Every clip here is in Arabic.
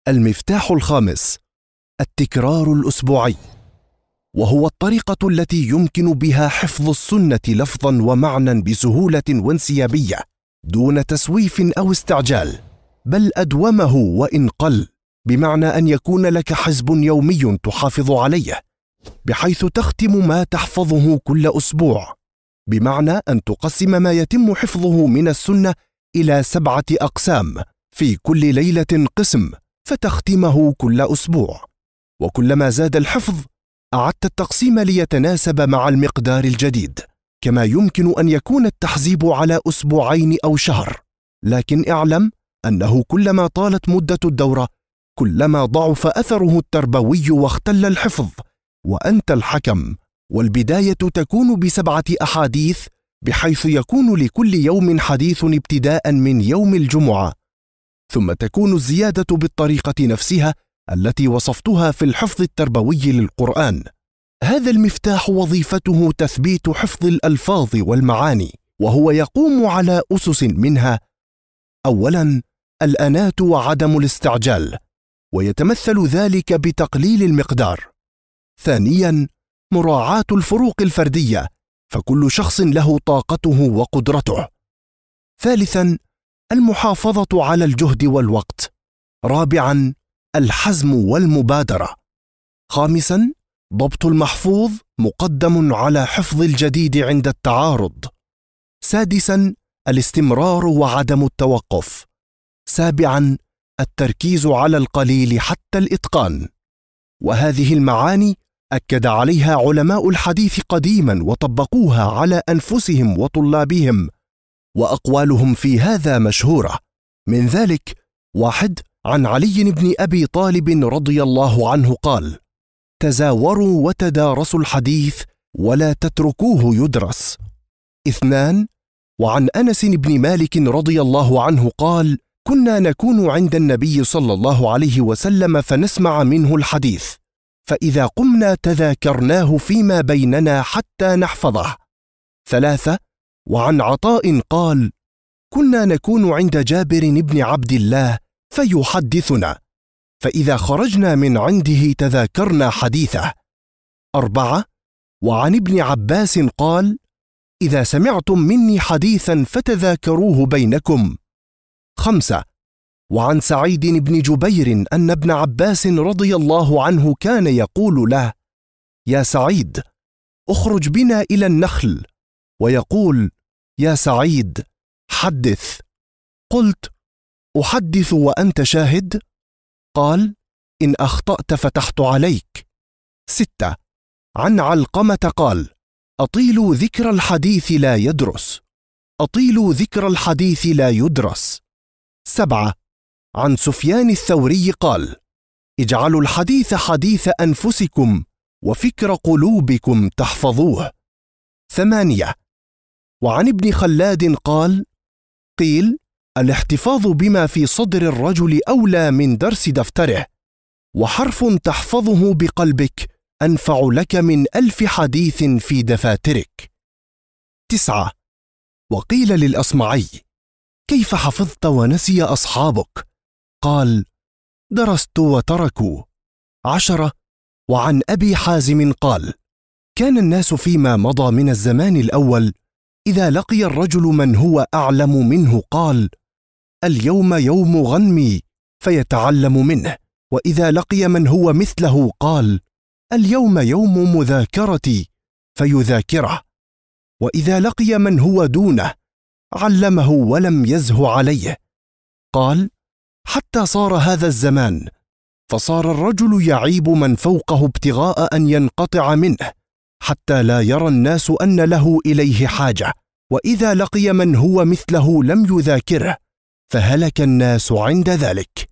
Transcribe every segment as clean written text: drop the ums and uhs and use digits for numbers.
المفتاح الخامس: التكرار الأسبوعي، وهو الطريقة التي يمكن بها حفظ السنة لفظا ومعنى بسهولة وانسيابية دون تسويف أو استعجال، بل أدومه وإن قل، بمعنى أن يكون لك حزب يومي تحافظ عليه، بحيث تختم ما تحفظه كل أسبوع، بمعنى أن تقسم ما يتم حفظه من السنة إلى 7 أقسام، في كل ليلة قسم، فتختمه كل أسبوع. وكلما زاد الحفظ أعدت التقسيم ليتناسب مع المقدار الجديد، كما يمكن أن يكون التحزيب على أسبوعين أو شهر، لكن اعلم أنه كلما طالت مدة الدورة كلما ضعف أثره التربوي واختل الحفظ، وأنت الحكم. والبداية تكون ب7 أحاديث، بحيث يكون لكل يوم حديث ابتداء من يوم الجمعة، ثم تكون الزيادة بالطريقة نفسها التي وصفتها في الحفظ التربوي للقرآن. هذا المفتاح وظيفته تثبيت حفظ الألفاظ والمعاني، وهو يقوم على أسس منها: أولاً، الأناة وعدم الاستعجال، ويتمثل ذلك بتقليل المقدار. ثانياً، مراعاة الفروق الفردية، فكل شخص له طاقته وقدرته. ثالثاً، المحافظة على الجهد والوقت. رابعاً، الحزم والمبادرة. خامساً، ضبط المحفوظ مقدم على حفظ الجديد عند التعارض. سادساً، الاستمرار وعدم التوقف. سابعاً، التركيز على القليل حتى الإتقان. وهذه المعاني أكد عليها علماء الحديث قديماً وطبقوها على أنفسهم وطلابهم، وأقوالهم في هذا مشهورة. من ذلك: 1. عن علي بن أبي طالب رضي الله عنه قال: تزاوروا وتدارسوا الحديث ولا تتركوه يدرس. 2. وعن أنس بن مالك رضي الله عنه قال: كنا نكون عند النبي صلى الله عليه وسلم فنسمع منه الحديث، فإذا قمنا تذاكرناه فيما بيننا حتى نحفظه. 3. وعن عطاء قال: كنا نكون عند جابر بن عبد الله فيحدثنا، فإذا خرجنا من عنده تذاكرنا حديثه. 4. وعن ابن عباس قال: إذا سمعتم مني حديثا فتذاكروه بينكم. 5. وعن سعيد بن جبير أن ابن عباس رضي الله عنه كان يقول له: يا سعيد، اخرج بنا إلى النخل، ويقول: يا سعيد، حدث. قلت: أحدث وأنت شاهد؟ قال: إن أخطأت فتحت عليك. 6. عن علقمة قال: أطيلوا ذكر الحديث لا يدرس. أطيلوا ذكر الحديث لا يدرس. 7. عن سفيان الثوري قال: اجعلوا الحديث حديث أنفسكم وفكر قلوبكم تحفظوه. 8. وعن ابن خلاد قال: قيل: الاحتفاظ بما في صدر الرجل أولى من درس دفتره، وحرف تحفظه بقلبك أنفع لك من 1000 حديث في دفاترك. 9. وقيل للأصمعي: كيف حفظت ونسي أصحابك؟ قال: درست وتركوا. 10. وعن أبي حازم قال: كان الناس فيما مضى من الزمان الأول إذا لقي الرجل من هو أعلم منه قال: اليوم يوم غنمي، فيتعلم منه، وإذا لقي من هو مثله قال: اليوم يوم مذاكرتي، فيذاكره، وإذا لقي من هو دونه علمه ولم يزه عليه. قال: حتى صار هذا الزمان، فصار الرجل يعيب من فوقه ابتغاء أن ينقطع منه، حتى لا يرى الناس أن له إليه حاجة، وإذا لقي من هو مثله لم يذاكره، فهلك الناس عند ذلك.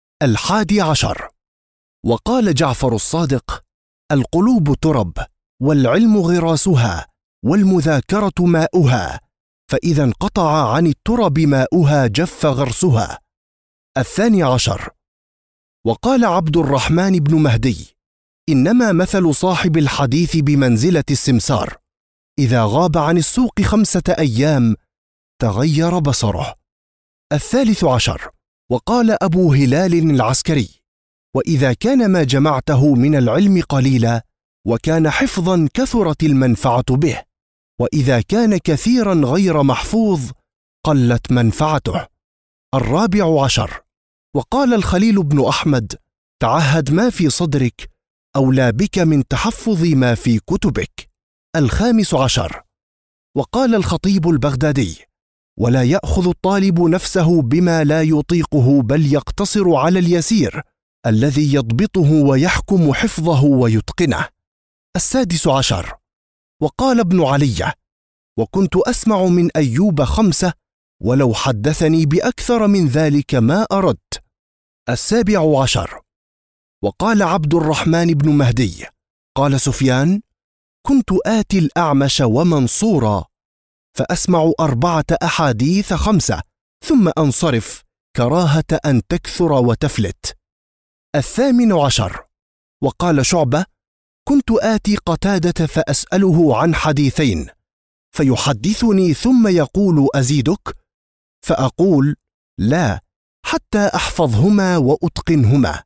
11. وقال جعفر الصادق: القلوب ترب، والعلم غراسها، والمذاكرة ماؤها، فإذا انقطع عن الترب ماؤها جف غرسها. 12. وقال عبد الرحمن بن مهدي: إنما مثل صاحب الحديث بمنزلة السمسار، إذا غاب عن السوق 5 أيام تغير بصره. 13. وقال أبو هلال العسكري: وإذا كان ما جمعته من العلم قليلا وكان حفظا كثرت المنفعة به، وإذا كان كثيرا غير محفوظ قلت منفعته. 14. وقال الخليل بن أحمد: تعهد ما في صدرك أولى بك من تحفظ ما في كتبك. 15. وقال الخطيب البغدادي: ولا يأخذ الطالب نفسه بما لا يطيقه، بل يقتصر على اليسير الذي يضبطه ويحكم حفظه ويتقنه. 16. وقال ابن علي: وكنت أسمع من أيوب 5، ولو حدثني بأكثر من ذلك ما أردت. 17. وقال عبد الرحمن بن مهدي: قال سفيان: كنت آتي الأعمش ومنصورا فأسمع 4 أحاديث 5 ثم أنصرف كراهة أن تكثر وتفلت. 18. وقال شعبة: كنت آتي قتادة فأسأله عن حديثين فيحدثني ثم يقول: أزيدك؟ فأقول: لا، حتى أحفظهما وأتقنهما.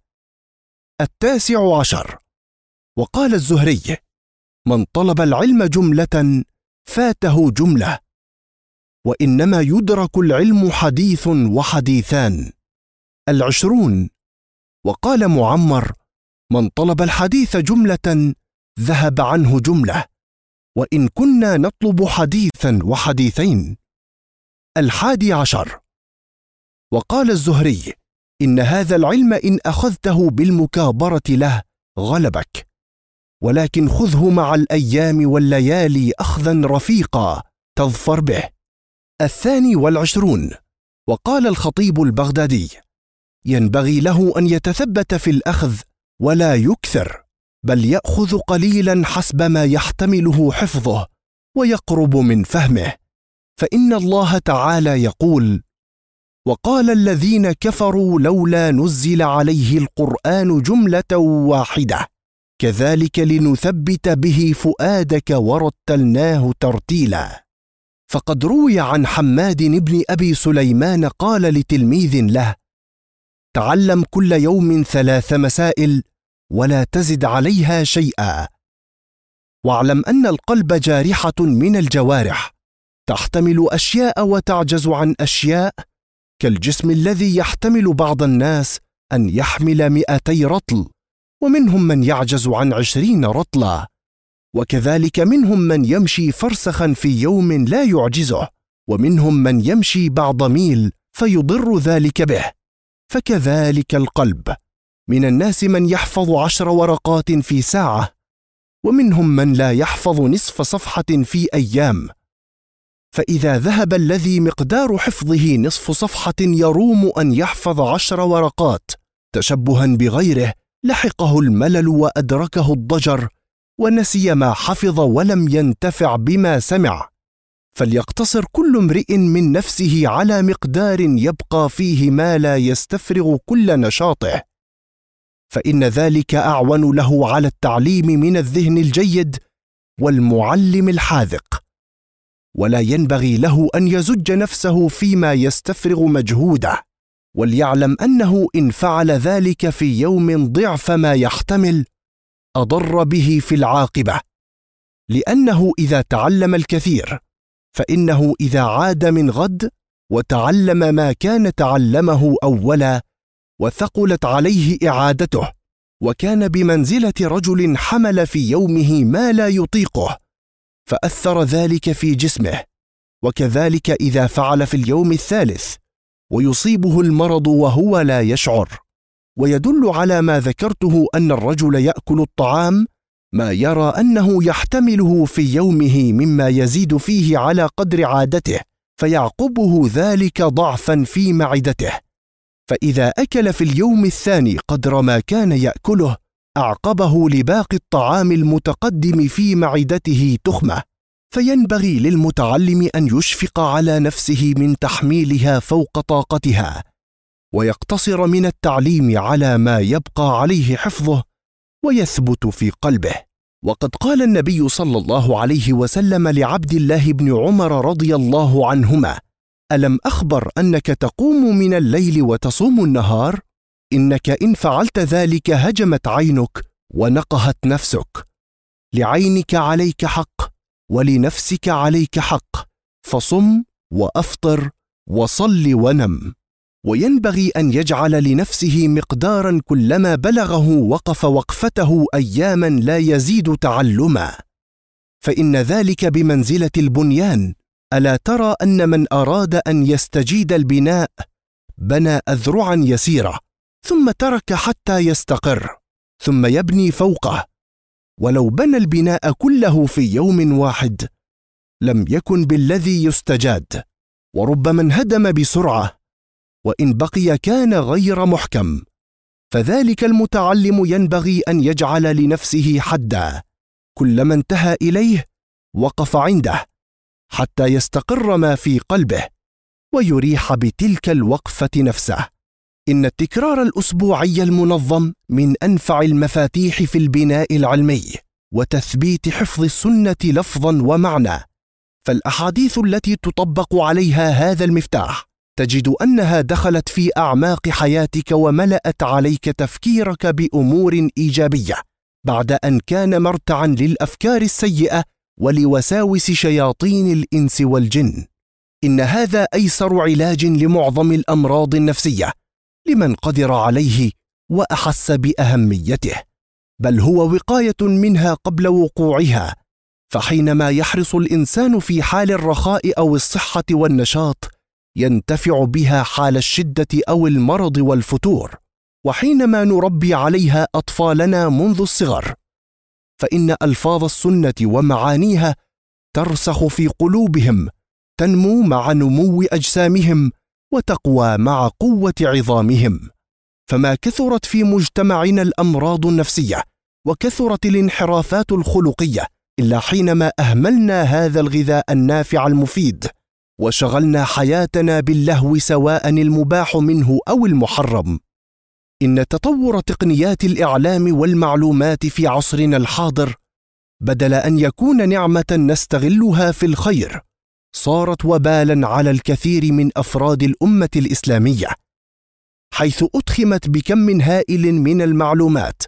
19. وقال الزهري: من طلب العلم جملة فاته جملة، وإنما يدرك العلم حديث وحديثان. 20. وقال معمر: من طلب الحديث جملة ذهب عنه جملة، وإن كنا نطلب حديثا وحديثين. 11. وقال الزهري: إن هذا العلم إن أخذته بالمكابرة له غلبك، ولكن خذه مع الأيام والليالي أخذا رفيقا تظفر به. 22. وقال الخطيب البغدادي: ينبغي له أن يتثبت في الأخذ ولا يكثر، بل يأخذ قليلا حسب ما يحتمله حفظه ويقرب من فهمه، فإن الله تعالى يقول: وقال الذين كفروا لولا نزل عليه القرآن جملة واحدة كذلك لنثبت به فؤادك ورتلناه ترتيلا. فقد روي عن حماد بن أبي سليمان قال لتلميذ له: تعلم كل يوم 3 مسائل ولا تزد عليها شيئا، واعلم أن القلب جارحة من الجوارح، تحتمل أشياء وتعجز عن أشياء، كالجسم الذي يحتمل بعض الناس أن يحمل 200 رطل، ومنهم من يعجز عن 20 رطلا، وكذلك منهم من يمشي فرسخا في يوم لا يعجزه، ومنهم من يمشي بعض ميل فيضر ذلك به. فكذلك القلب، من الناس من يحفظ 10 ورقات في ساعة، ومنهم من لا يحفظ نصف صفحة في أيام. فإذا ذهب الذي مقدار حفظه نصف صفحة يروم أن يحفظ 10 ورقات تشبها بغيره، لحقه الملل وأدركه الضجر، ونسي ما حفظ ولم ينتفع بما سمع. فليقتصر كل امرئ من نفسه على مقدار يبقى فيه ما لا يستفرغ كل نشاطه، فإن ذلك أعون له على التعليم من الذهن الجيد والمعلم الحاذق. ولا ينبغي له أن يزج نفسه فيما يستفرغ مجهوده، وليعلم أنه إن فعل ذلك في يوم ضعف ما يحتمل أضر به في العاقبة، لأنه إذا تعلم الكثير فإنه إذا عاد من غد وتعلم ما كان تعلمه أولا وثقلت عليه إعادته، وكان بمنزلة رجل حمل في يومه ما لا يطيقه فأثر ذلك في جسمه، وكذلك إذا فعل في اليوم الثالث ويصيبه المرض وهو لا يشعر. ويدل على ما ذكرته أن الرجل يأكل الطعام ما يرى أنه يحتمله في يومه مما يزيد فيه على قدر عادته، فيعقبه ذلك ضعفا في معدته، فإذا أكل في اليوم الثاني قدر ما كان يأكله أعقبه لباقي الطعام المتقدم في معدته تخمة. فينبغي للمتعلم أن يشفق على نفسه من تحميلها فوق طاقتها، ويقتصر من التعليم على ما يبقى عليه حفظه ويثبت في قلبه. وقد قال النبي صلى الله عليه وسلم لعبد الله بن عمر رضي الله عنهما: ألم أخبر أنك تقوم من الليل وتصوم النهار؟ إنك إن فعلت ذلك هجمت عينك ونقهت نفسك. لعينك عليك حق ولنفسك عليك حق، فصم وأفطر وصل ونم. وينبغي أن يجعل لنفسه مقدارا كلما بلغه وقف وقفته أياما لا يزيد تعلما، فإن ذلك بمنزلة البنيان. ألا ترى أن من أراد أن يستجيد البناء بنى أذرعا يسيرة ثم ترك حتى يستقر ثم يبني فوقه؟ ولو بنى البناء كله في يوم واحد لم يكن بالذي يستجاد، وربما انهدم بسرعة، وإن بقي كان غير محكم. فذلك المتعلم ينبغي أن يجعل لنفسه حدا، كلما انتهى إليه وقف عنده حتى يستقر ما في قلبه ويريح بتلك الوقفة نفسه. إن التكرار الأسبوعي المنظم من أنفع المفاتيح في البناء العلمي وتثبيت حفظ السنة لفظا ومعنى، فالأحاديث التي تطبق عليها هذا المفتاح تجد أنها دخلت في أعماق حياتك وملأت عليك تفكيرك بأمور إيجابية، بعد أن كان مرتعا للأفكار السيئة ولوساوس شياطين الإنس والجن. إن هذا أيسر علاج لمعظم الأمراض النفسية لمن قدر عليه وأحس بأهميته، بل هو وقاية منها قبل وقوعها. فحينما يحرص الإنسان في حال الرخاء أو الصحة والنشاط ينتفع بها حال الشدة أو المرض والفتور. وحينما نربي عليها أطفالنا منذ الصغر فإن ألفاظ السنة ومعانيها ترسخ في قلوبهم، تنمو مع نمو أجسامهم وتقوى مع قوة عظامهم. فما كثرت في مجتمعنا الأمراض النفسية وكثرت الانحرافات الخلقية إلا حينما أهملنا هذا الغذاء النافع المفيد وشغلنا حياتنا باللهو سواء المباح منه أو المحرم. إن تطور تقنيات الإعلام والمعلومات في عصرنا الحاضر بدل أن يكون نعمة نستغلها في الخير صارت وبالا على الكثير من أفراد الأمة الإسلامية، حيث أدخمت بكم هائل من المعلومات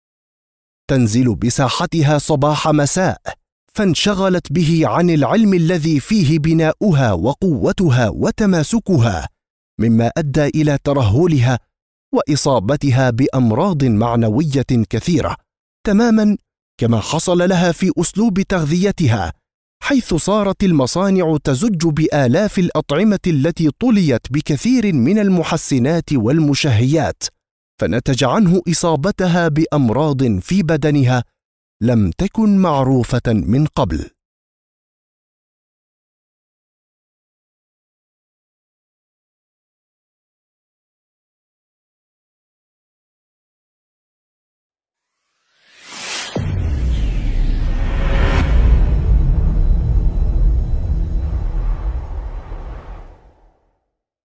تنزل بساحتها صباح مساء، فانشغلت به عن العلم الذي فيه بناؤها وقوتها وتماسكها، مما أدى إلى ترهلها وإصابتها بأمراض معنوية كثيرة، تماما كما حصل لها في أسلوب تغذيتها، حيث صارت المصانع تزج بآلاف الأطعمة التي طليت بكثير من المحسنات والمشهيات، فنتج عنه إصابتها بأمراض في بدنها لم تكن معروفة من قبل.